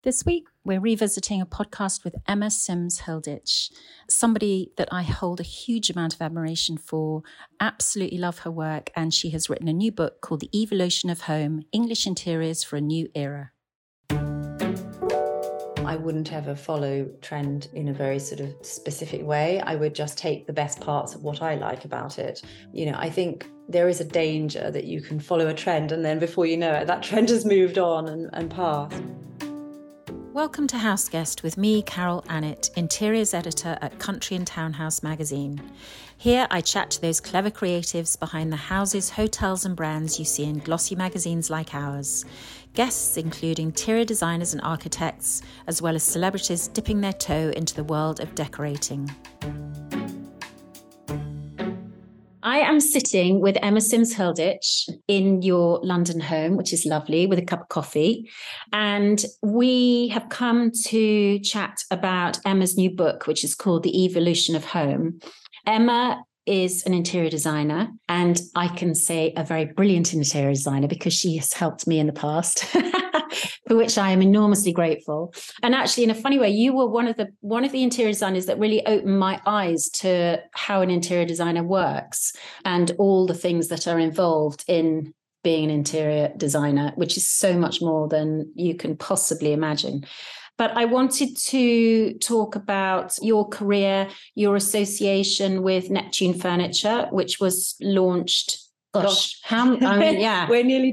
This week, we're revisiting a podcast with Emma Sims Hilditch, somebody that I hold a huge amount of admiration for, absolutely love her work, and she has written a new book called The Evolution of Home, English Interiors for a New Era. I wouldn't ever follow trend in a very sort of specific way. I would just take the best parts of what I like about it. I think there is a danger that you can follow a trend and then before you know it, that trend has moved on and passed. Welcome to Houseguest with me, Carol Annett, Interiors Editor at Country and Townhouse magazine. Here I chat to those clever creatives behind the houses, hotels and brands you see in glossy magazines like ours. Guests include interior designers and architects, as well as celebrities dipping their toe into the world of decorating. I am sitting with Emma Sims Hilditch in your London home, which is lovely, with a cup of coffee. And we have come to chat about Emma's new book, which is called The Evolution of Home. Emma is an interior designer, and I can say a very brilliant interior designer because she has helped me in the past, for which I am enormously grateful. And actually, in a funny way, you were one of the interior designers that really opened my eyes to how an interior designer works and all the things that are involved in being an interior designer, which is so much more than you can possibly imagine. But I wanted to talk about your career, your association with Neptune Furniture, which was launched. We're nearly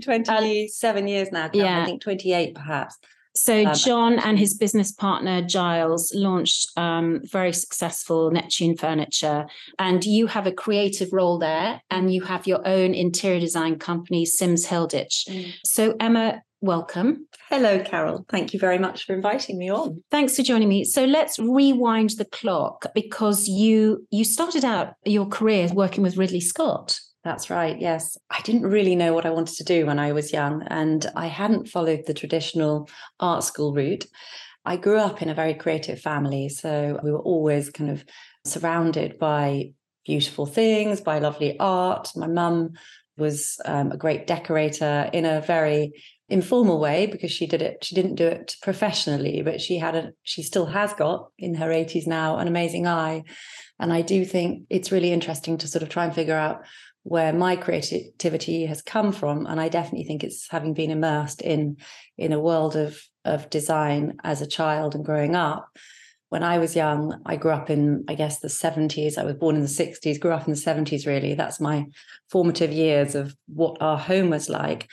27 years now. Yeah. I think 28 perhaps. So John and his business partner, Giles, launched very successful Neptune Furniture. And you have a creative role there and you have your own interior design company, Sims Hilditch. So Emma, welcome. Hello, Carol. Thank you very much for inviting me on. Thanks for joining me. So let's rewind the clock because you started out your career working with Ridley Scott. That's right, yes. I didn't really know what I wanted to do when I was young, and I hadn't followed the traditional art school route. I grew up in a very creative family, so we were always kind of surrounded by beautiful things, by lovely art. My mum was a great decorator in a very informal way because she didn't do it professionally, but she still has got, in her 80s now, an amazing eye. And I do think it's really interesting to sort of try and figure out where my creativity has come from. And I definitely think it's having been immersed in a world of design as a child and growing up. When I was young, I grew up in, I guess, the 70s. I was born in the 60s, grew up in the 70s, really. That's my formative years of what our home was like.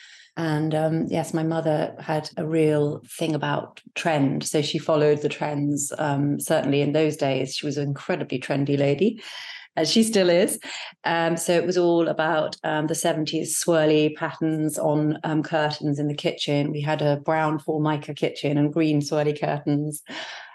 And yes, my mother had a real thing about trend. So she followed the trends. Certainly in those days, she was an incredibly trendy lady, as she still is. So it was all about the 70s swirly patterns on curtains in the kitchen. We had a brown Formica kitchen and green swirly curtains.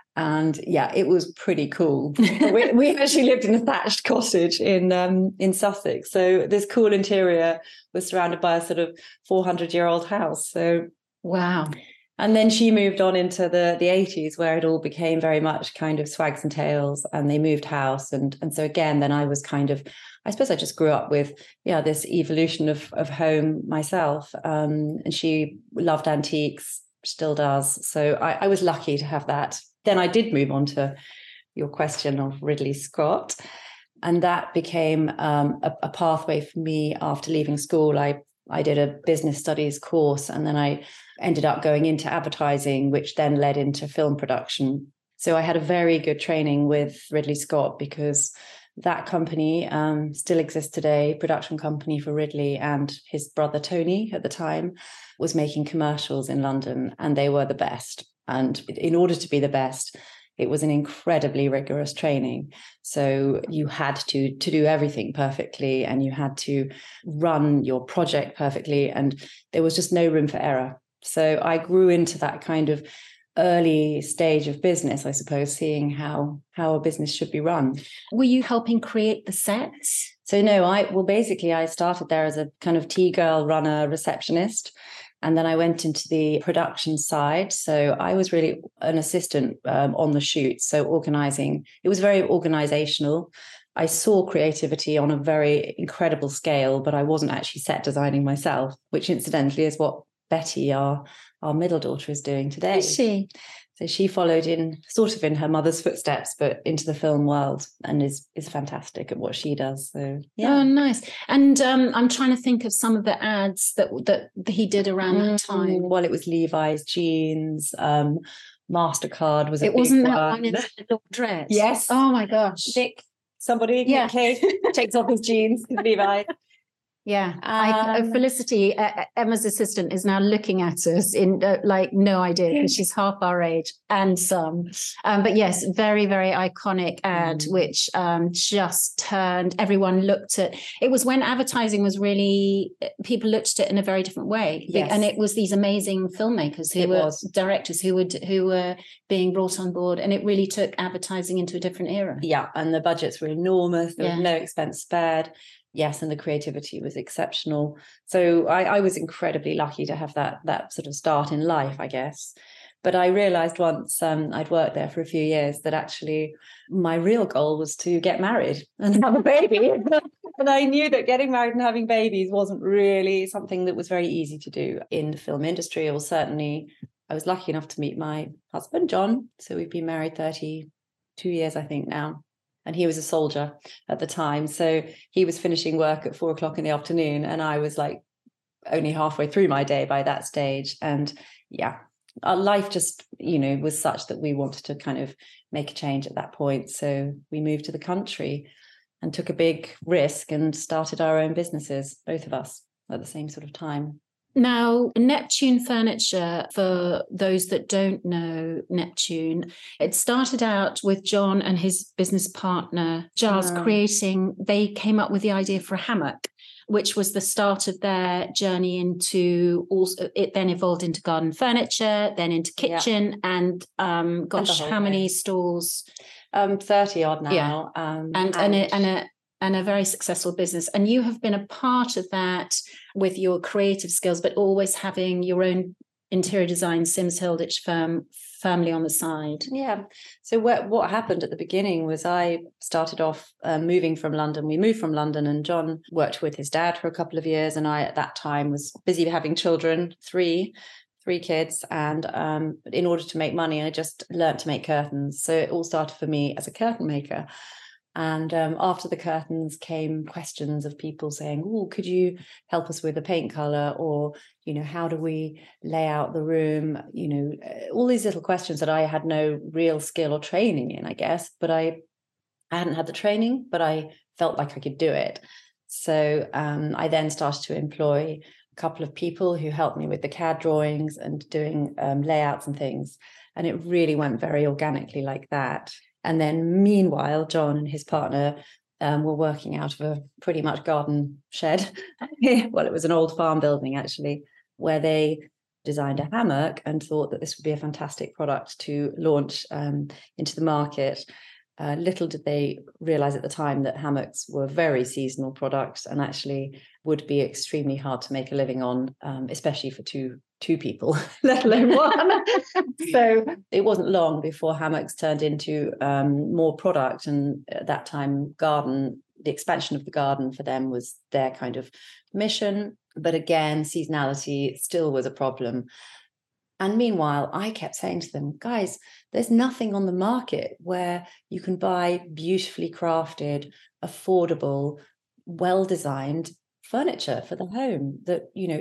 And yeah, it was pretty cool. we actually lived in a thatched cottage in Sussex. So this cool interior was surrounded by a sort of 400-year-old house. So wow. And then she moved on into the 80s where it all became very much kind of swags and tails, and they moved house. And so again, then I was kind of, I suppose I just grew up with, this evolution of home myself. And she loved antiques, still does. So I was lucky to have that. Then I did move on to your question of Ridley Scott. And that became a pathway for me after leaving school. I did a business studies course, and then I ended up going into advertising, which then led into film production. So I had a very good training with Ridley Scott because that company still exists today, production company for Ridley, and his brother Tony at the time was making commercials in London, and they were the best. And in order to be the best, it was an incredibly rigorous training. So you had to do everything perfectly, and you had to run your project perfectly, and there was just no room for error. So I grew into that kind of early stage of business, I suppose, seeing how a business should be run. Were you helping create the sets? So no, I started there as a kind of tea girl, runner, receptionist. And then I went into the production side. So I was really an assistant on the shoot. So organizing, it was very organizational. I saw creativity on a very incredible scale, but I wasn't actually set designing myself, which incidentally is what Betty, our our middle daughter is doing today. Is she? So she followed in her mother's footsteps, but into the film world, and is fantastic at what she does. So yeah. Oh, nice. And I'm trying to think of some of the ads that he did around that time. Well, it was Levi's jeans. MasterCard was a It big wasn't that one. one in the laundrette. Yes. Oh my gosh. Nick Yeah. Cave takes off his jeans, Levi. Yeah, Felicity, Emma's assistant, is now looking at us in like no idea, because she's half our age and some. But yes, very, very iconic ad, which just turned, everyone looked at. It was when advertising was really, people looked at it in a very different way. Yes. And it was these amazing filmmakers directors who were being brought on board, and it really took advertising into a different era. Yeah, and the budgets were enormous. There was no expense spared. Yes, and the creativity was exceptional. So I was incredibly lucky to have that sort of start in life, I guess. But I realized once I'd worked there for a few years that actually my real goal was to get married and have a baby. And I knew that getting married and having babies wasn't really something that was very easy to do in the film industry, or certainly I was lucky enough to meet my husband, John. So we've been married 32 years, I think, now. And he was a soldier at the time. So he was finishing work at 4:00 in the afternoon. And I was like only halfway through my day by that stage. And yeah, our life just, was such that we wanted to kind of make a change at that point. So we moved to the country and took a big risk and started our own businesses, both of us, at the same sort of time. Now, Neptune Furniture, for those that don't know Neptune, it started out with John and his business partner, Giles, they came up with the idea for a hammock, which was the start of their journey into, also it then evolved into garden furniture, then into kitchen, and how many stores? 30 odd now. And a very successful business. And you have been a part of that with your creative skills, but always having your own interior design, Sims Hilditch firm firmly on the side. Yeah. So what happened at the beginning was I started off moving from London. We moved from London, and John worked with his dad for a couple of years. And I, at that time, was busy having children, three kids. And in order to make money, I just learnt to make curtains. So it all started for me as a curtain maker. And after the curtains came questions of people saying, "Oh, could you help us with a paint color?" Or, how do we lay out the room? All these little questions that I had no real skill or training in, I guess. But I hadn't had the training, but I felt like I could do it. So I then started to employ a couple of people who helped me with the CAD drawings and doing layouts and things. And it really went very organically like that. And then meanwhile, John and his partner were working out of a pretty much garden shed. Well, it was an old farm building, actually, where they designed a hammock and thought that this would be a fantastic product to launch into the market. Little did they realize at the time that hammocks were very seasonal products and actually would be extremely hard to make a living on, especially for two people, let alone one. So it wasn't long before hammocks turned into more product. And at that time, the expansion of the garden for them was their kind of mission. But again, seasonality still was a problem. And meanwhile, I kept saying to them, guys, there's nothing on the market where you can buy beautifully crafted, affordable, well-designed furniture for the home that,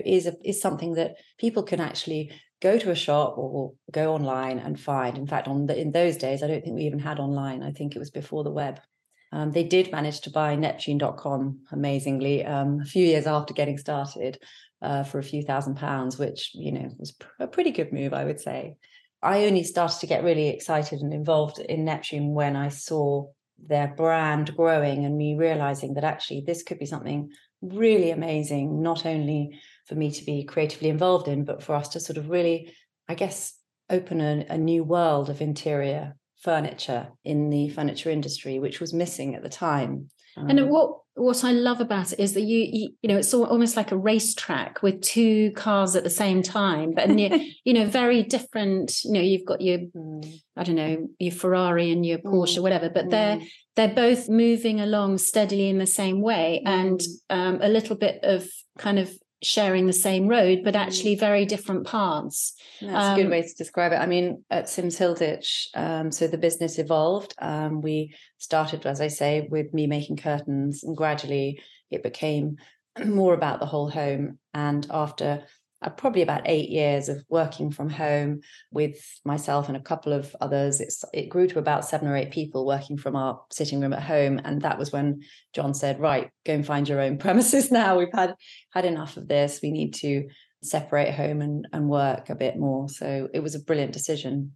is something that people can actually go to a shop or go online and find. In fact, in those days, I don't think we even had online. I think it was before the web. They did manage to buy Neptune.com, amazingly, a few years after getting started. For a few £1,000s, which, was a pretty good move, I would say. I only started to get really excited and involved in Neptune when I saw their brand growing and me realizing that actually this could be something really amazing, not only for me to be creatively involved in, but for us to sort of really, I guess, open a new world of interior furniture in the furniture industry, which was missing at the time. And what I love about it is that you it's almost like a racetrack with two cars at the same time, but very different. You've got your I don't know, your Ferrari and your Porsche, whatever, but they're both moving along steadily in the same way, and a little bit of kind of sharing the same road, but actually very different paths. That's a good way to describe it. I mean, at Sims Hilditch, so the business evolved. We started, as I say, with me making curtains, and gradually it became more about the whole home. And after probably about 8 years of working from home with myself and a couple of others, it grew to about 7 or 8 people working from our sitting room at home. And that was when John said, right, go and find your own premises now. We've had enough of this. We need to separate home and work a bit more. So it was a brilliant decision.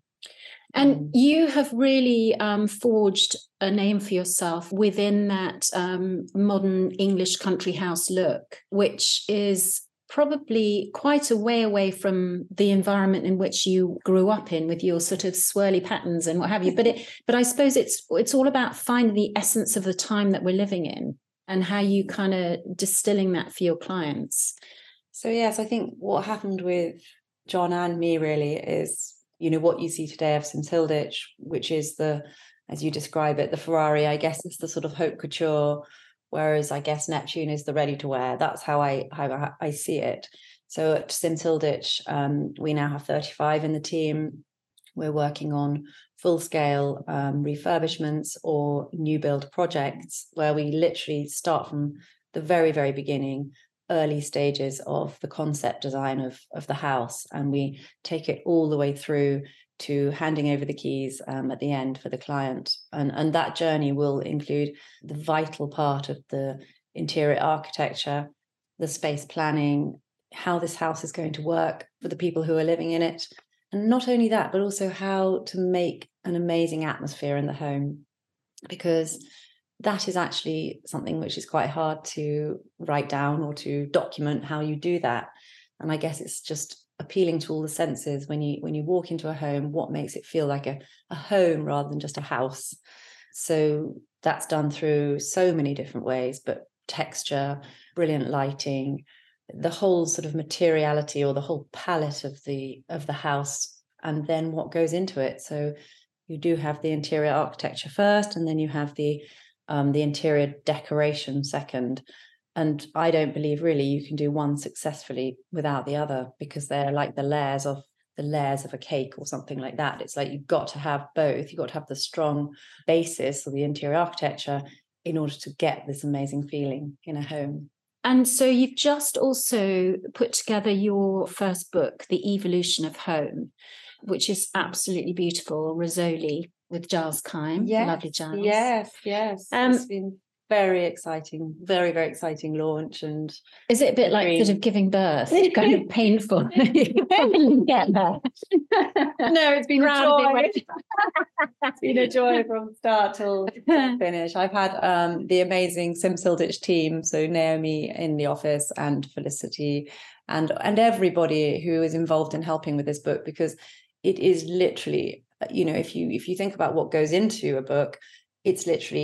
And you have really forged a name for yourself within that modern English country house look, which is probably quite a way away from the environment in which you grew up in, with your sort of swirly patterns and what have you. But I suppose it's all about finding the essence of the time that we're living in and how you kind of distilling that for your clients. So yes, I think what happened with John and me really is, what you see today of Sims Hilditch, which is as you describe it, the Ferrari. I guess it's the sort of haute couture, whereas I guess Neptune is the ready to wear. That's how I see it. So at Sims Hilditch, we now have 35 in the team. We're working on full-scale refurbishments or new build projects where we literally start from the very, very beginning, early stages of the concept design of the house, and we take it all the way through to handing over the keys at the end for the client. And that journey will include the vital part of the interior architecture, the space planning, how this house is going to work for the people who are living in it. And not only that, but also how to make an amazing atmosphere in the home, because that is actually something which is quite hard to write down or to document how you do that. And I guess it's just appealing to all the senses when you walk into a home, what makes it feel like a home rather than just a house. So that's done through so many different ways, but texture, brilliant lighting, the whole sort of materiality or the whole palette of the house, and then what goes into it. So you do have the interior architecture first, and then you have the interior decoration second. And I don't believe really you can do one successfully without the other, because they're like the layers of a cake or something like that. It's like you've got to have both. You've got to have the strong basis of the interior architecture in order to get this amazing feeling in a home. And so you've just also put together your first book, The Evolution of Home, which is absolutely beautiful, Rizzoli, with Giles Kime. Yes, lovely Giles. Yes. It's been very exciting, very, very exciting launch. And is it a bit like sort of giving birth? Kind of painful. You probably get there. No, it's been a joy. It's been a joy from start till finish. I've had the amazing Sims Hilditch team, so Naomi in the office and Felicity and everybody who is involved in helping with this book, because it is literally, if you think about what goes into a book, it's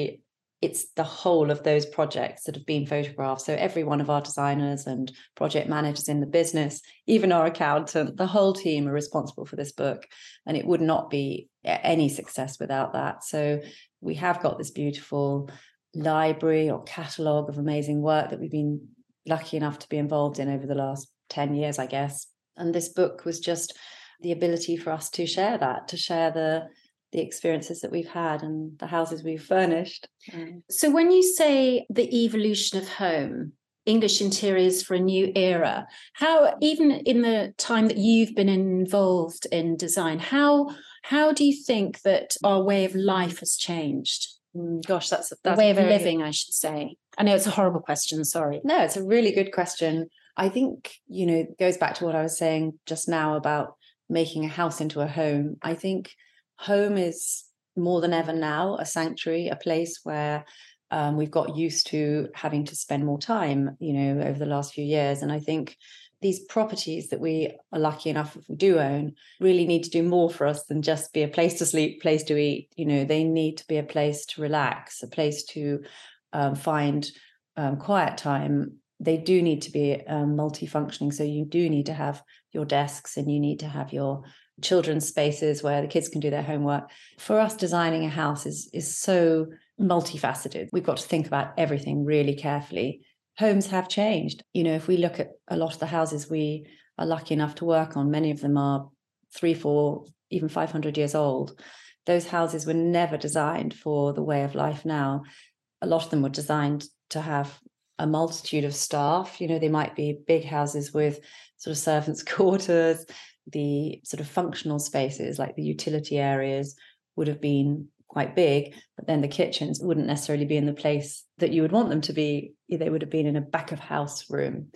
the whole of those projects that have been photographed. So every one of our designers and project managers in the business, even our accountant, the whole team are responsible for this book. And it would not be any success without that. So we have got this beautiful library or catalogue of amazing work that we've been lucky enough to be involved in over the last 10 years, I guess. And this book was just the ability for us to share the experiences that we've had and the houses we've furnished. So when you say the evolution of home, English interiors for a new era, how, even in the time that you've been involved in design, how do you think that our way of life has changed? Gosh, that's the way of living, I should say. I know it's a horrible question, sorry. No, it's a really good question. I think, it goes back to what I was saying just now about making a house into a home. I think home is more than ever now a sanctuary, a place where we've got used to having to spend more time, over the last few years. And I think these properties that we are lucky enough, if we do own, really need to do more for us than just be a place to sleep, place to eat. They need to be a place to relax, a place to find quiet time. They do need to be multifunctioning. So you do need to have your desks, and you need to have your children's spaces where the kids can do their homework. For us, designing a house is so multifaceted. We've got to think about everything really carefully. homes have changed. If we look at a lot of the houses we are lucky enough to work on, many of them are 3, 4, even 500 years old. Those houses were never designed for the way of life now. A lot of them were designed to have a multitude of staff. They might be big houses with sort of servants' quarters. The sort of functional spaces, like the utility areas, would have been quite big, but then the kitchens wouldn't necessarily be in the place that you would want them to be. They would have been in a back of house room.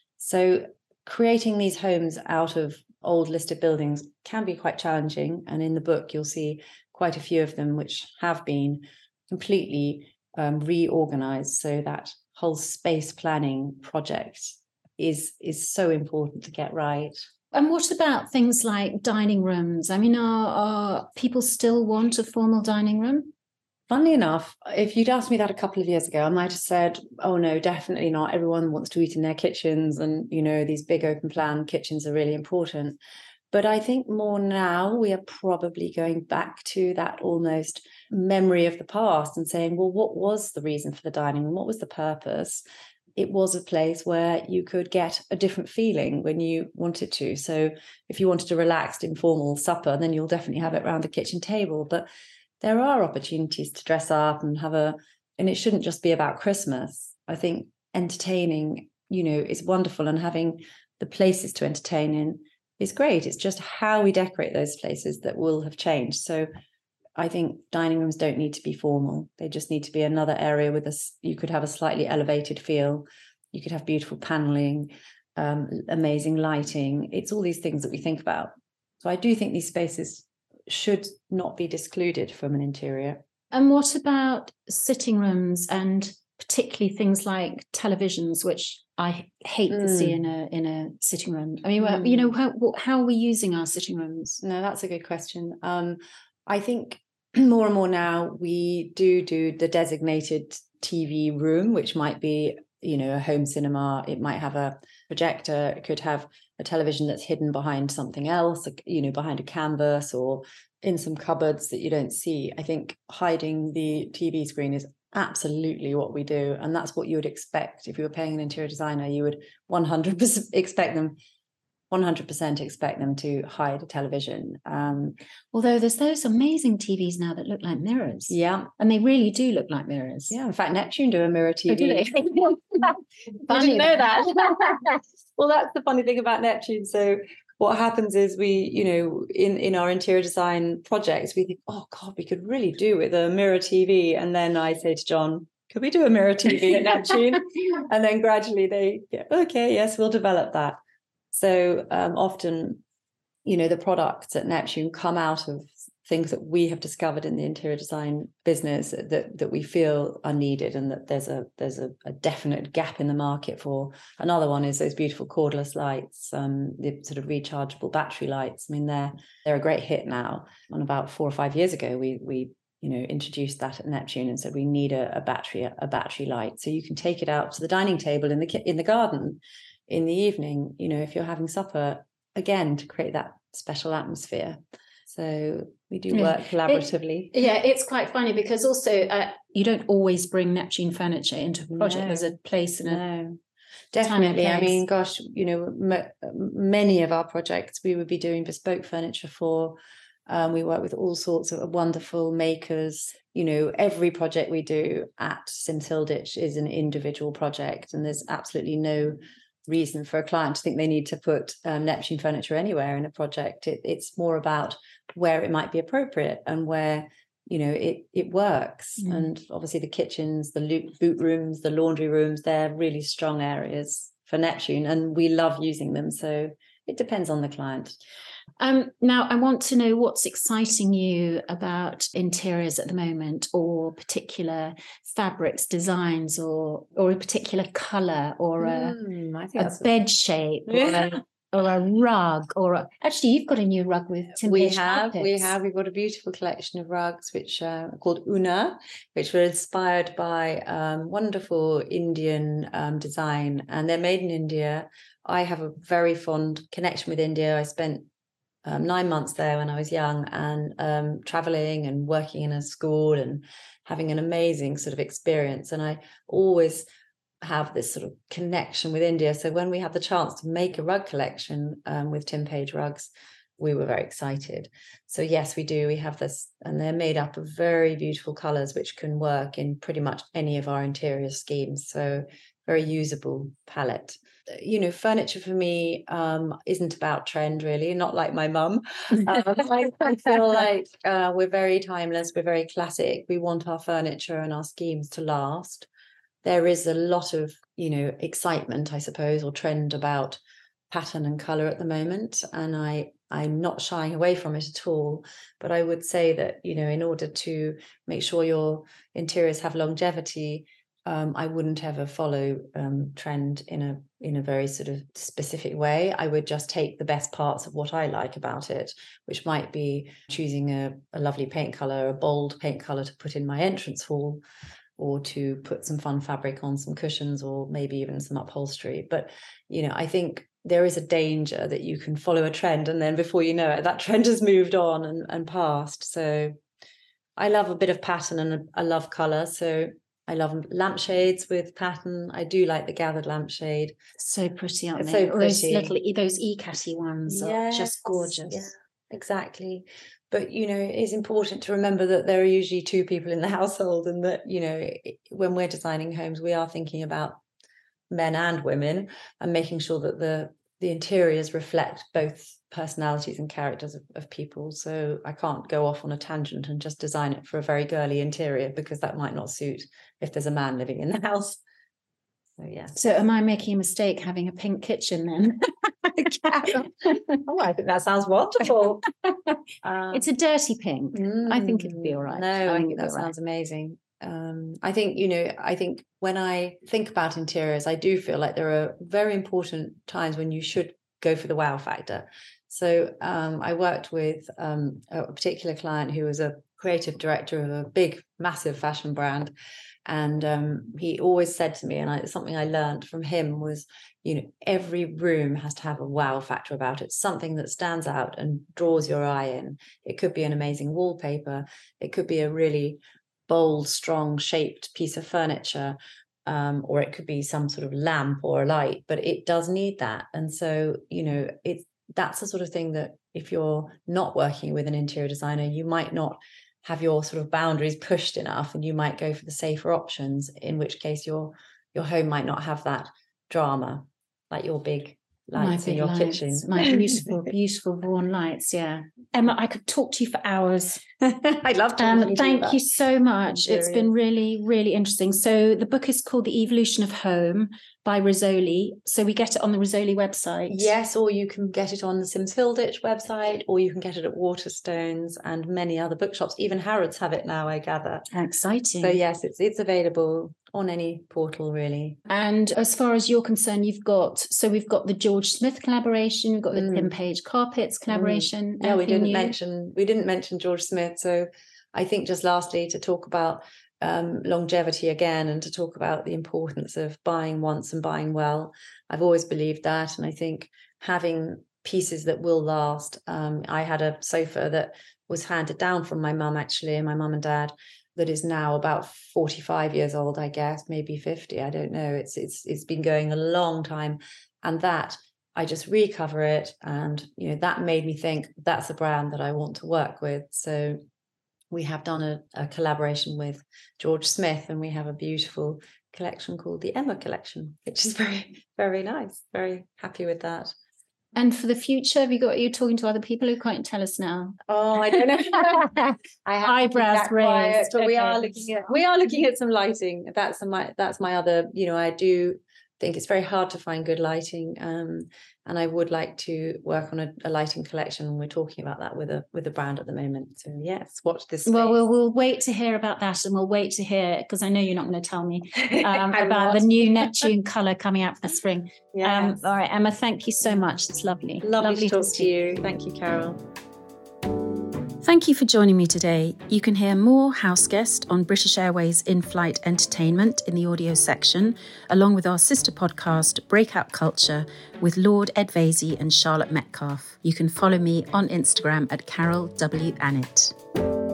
So creating these homes out of old listed buildings can be quite challenging. And in the book, you'll see quite a few of them which have been completely reorganized. So that whole space planning project is so important to get right. And what about things like dining rooms? I mean, are people still want a formal dining room? Funnily enough, if you'd asked me that a couple of years ago, I might have said, oh no, definitely not. Everyone wants to eat in their kitchens, and these big open plan kitchens are really important. But I think more now we are probably going back to that almost memory of the past and saying, well, what was the reason for the dining room? What was the purpose? It was a place where you could get a different feeling when you wanted to. So if you wanted a relaxed, informal supper, then you'll definitely have it around the kitchen table. But there are opportunities to dress up and and it shouldn't just be about Christmas. I think entertaining, is wonderful, and having the places to entertain in is great. It's just how we decorate those places that will have changed. So I think dining rooms don't need to be formal. They just need to be another area with you could have a slightly elevated feel. You could have beautiful paneling, amazing lighting. It's all these things that we think about. So I do think these spaces should not be excluded from an interior. And what about sitting rooms, and particularly things like televisions, which I hate to see in a sitting room? I mean, how are we using our sitting rooms? No, that's a good question. I think more and more now we do the designated TV room, which might be, a home cinema. It might have a projector. It could have a television that's hidden behind something else, behind a canvas or in some cupboards that you don't see. I think hiding the TV screen is absolutely what we do. And that's what you would expect. If you were paying an interior designer, you would 100% expect them to hide a television. Although there's those amazing TVs now that look like mirrors. Yeah. And they really do look like mirrors. Yeah. In fact, Neptune do a mirror TV. Oh, do they? Funny. You didn't know that. Well, that's the funny thing about Neptune. So what happens is we, in our interior design projects, we think, oh God, we could really do with a mirror TV. And then I say to John, could we do a mirror TV at Neptune? And then gradually they get, okay, yes, we'll develop that. So often, the products at Neptune come out of things that we have discovered in the interior design business that we feel are needed, and that there's a definite gap in the market for. Another one is those beautiful cordless lights, the sort of rechargeable battery lights. I mean, they're a great hit now. And about 4 or 5 years ago, we introduced that at Neptune and said we need a battery light, so you can take it out to the dining table in the garden in the evening, if you're having supper, again, to create that special atmosphere. So we do work collaboratively. It's quite funny because also you don't always bring Neptune furniture into a project. No. There's a place and definitely. I mean, gosh, many of our projects we would be doing bespoke furniture for. We work with all sorts of wonderful makers. Every project we do at Sims Hilditch is an individual project, and there's absolutely no reason for a client to think they need to put Neptune furniture anywhere in a project. It's more about where it might be appropriate and where it works. And obviously the kitchens, the boot rooms, the laundry rooms, they're really strong areas for Neptune, and we love using them. So it depends on the client. Now I want to know what's exciting you about interiors at the moment, or particular fabrics, designs, or a particular colour, or a bed shape, or a rug, actually you've got a new rug with timber carpets. We've got a beautiful collection of rugs which are called Una, which were inspired by wonderful Indian design, and they're made in India. I have a very fond connection with India. I spent 9 months there when I was young, and traveling and working in a school and having an amazing sort of experience. And I always have this sort of connection with India. So when we had the chance to make a rug collection with Tim Page Rugs, we were very excited. So yes, we do. We have this, and they're made up of very beautiful colors, which can work in pretty much any of our interior schemes. So very usable palette. Furniture for me isn't about trend, really, not like my mum. I feel like we're very timeless, we're very classic. We want our furniture and our schemes to last. There is a lot of, excitement, I suppose, or trend about pattern and color at the moment. And I'm not shying away from it at all. But I would say that, in order to make sure your interiors have longevity, I wouldn't ever follow trend in a very sort of specific way. I would just take the best parts of what I like about it, which might be choosing a lovely paint color, a bold paint color to put in my entrance hall, or to put some fun fabric on some cushions, or maybe even some upholstery. But, I think there is a danger that you can follow a trend, and then before you know it, that trend has moved on and passed. So I love a bit of pattern, and I love color. So I love lampshades with pattern. I do like the gathered lampshade. So pretty, aren't It's they? so pretty. Those e-catty ones are just gorgeous. Yeah, exactly. But, it's important to remember that there are usually two people in the household, and that, when we're designing homes, we are thinking about men and women, and making sure that the interiors reflect both personalities and characters of people. So I can't go off on a tangent and just design it for a very girly interior, because that might not suit if there's a man living in the house. So yeah. So am I making a mistake having a pink kitchen then? Oh, I think that sounds wonderful. It's a dirty pink. I think it'd be all right. No, I think that sounds amazing. I think when I think about interiors, I do feel like there are very important times when you should go for the wow factor. So I worked with a particular client who was a creative director of a big, massive fashion brand. And he always said to me, and something I learned from him was, every room has to have a wow factor about it, something that stands out and draws your eye in. It could be an amazing wallpaper. It could be a really bold, strong shaped piece of furniture, or it could be some sort of lamp or a light, but it does need that. And so, that's the sort of thing that if you're not working with an interior designer, you might not have your sort of boundaries pushed enough, and you might go for the safer options, in which case your home might not have that drama, like your big lights in your kitchen. My beautiful, beautiful Vaughan lights. Yeah. Emma, I could talk to you for hours. I'd love to. Thank you so much. It's been really, really interesting. So the book is called The Evolution of Home by Rizzoli. So we get it on the Rizzoli website. Yes, or you can get it on the Sims Hilditch website, or you can get it at Waterstones and many other bookshops. Even Harrods have it now, I gather. Exciting. So yes, it's available on any portal, really. And as far as you're concerned, we've got the George Smith collaboration, we've got the Tim Page Carpets collaboration. Yeah, we didn't mention George Smith. So I think just lastly, to talk about longevity again, and to talk about the importance of buying once and buying well. I've always believed that, and I think having pieces that will last. I had a sofa that was handed down from my mum, actually, and my mum and dad, that is now about 45 years old, I guess, maybe 50. I don't know. It's been going a long time, and that I just recover it, and that made me think that's a brand that I want to work with. So we have done a collaboration with George Smith, and we have a beautiful collection called the Emma Collection, which is very, very nice. Very happy with that. And for the future, you're talking to other people who can't tell us now? Oh, I don't know. I have eyebrows raised. But okay. we are looking at some lighting. That's my other. I do think it's very hard to find good lighting, and I would like to work on a lighting collection. We're talking about that with a brand at the moment. So yes, watch this space. Well, we'll wait to hear about that, and we'll wait to hear, because I know you're not going to tell me about the new Neptune colour coming out for spring. Yes. All right, Emma, thank you so much. It's lovely. Lovely to talk to you. Thank you, Carol. Thank you for joining me today. You can hear more Houseguest on British Airways in-flight entertainment in the audio section, along with our sister podcast, Breakout Culture, with Lord Ed Vaizey and Charlotte Metcalf. You can follow me on Instagram at Carol W. Annett.